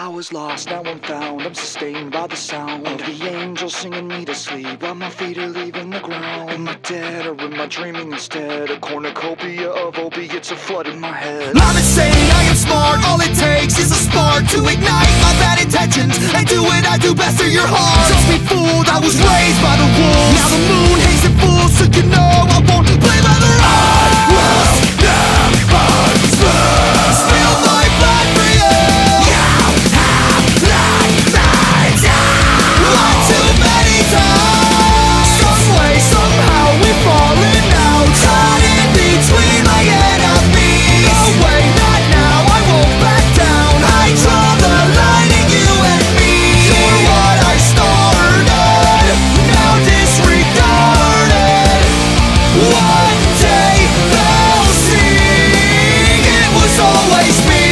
I was lost, now I'm found. I'm sustained by the sound of the angels singing me to sleep while my feet are leaving the ground. Am I dead or am I dreaming instead? A cornucopia of opiates are flooding my head. I'm insane, I am smart. All it takes is a spark to ignite my bad intentions and do what I do best for your heart. Don't be fooled, I was raised by the wolves. Now the moon hates it full, so you know I won't play by the rules. I will never spill my blood for you. One too many times. Some way, somehow we've fallen out. Caught in between my enemies. No way, not now, I won't back down. I draw the line in you and me. You're what I started, now disregarded. One day they'll see it was always me.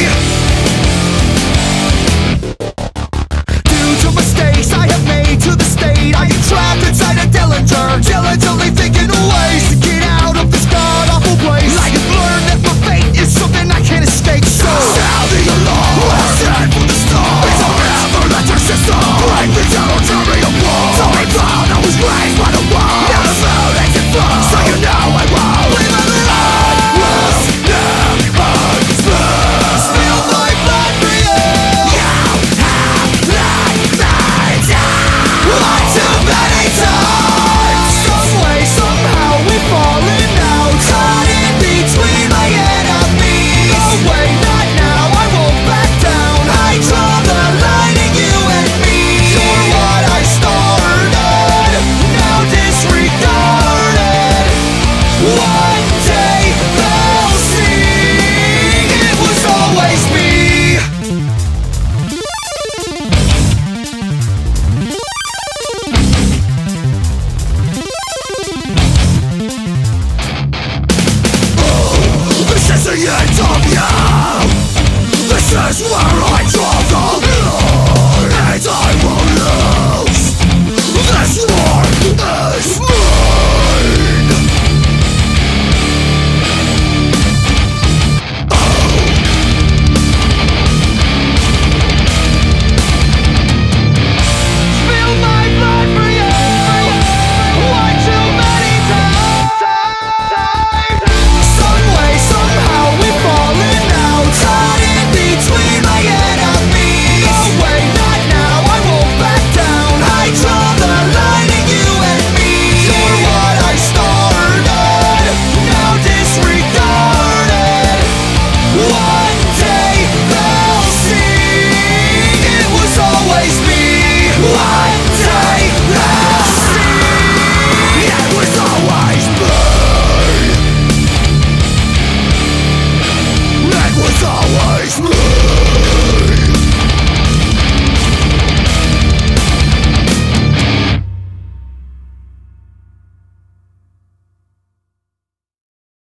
Mistakes I have made to the state, I am trapped inside a Dillinger, diligently thinking of ways to get out of this god-awful place. I have learned that my fate is something I can't escape, so sound the alarm. I said from the start, it's a never let your system break me down, tear me apart. Tell me proud I was raised by the world. Now the moon makes it fall, so you know I won't leave my life. I will never spill my blood for you. Too many times. Some way, somehow we've fallen out. Caught in between my enemies. No way, not now, I won't back down. I draw the line in you and me. You're what I started, now disregarded. One day they'll see it was always me. This is the end of you. This is where I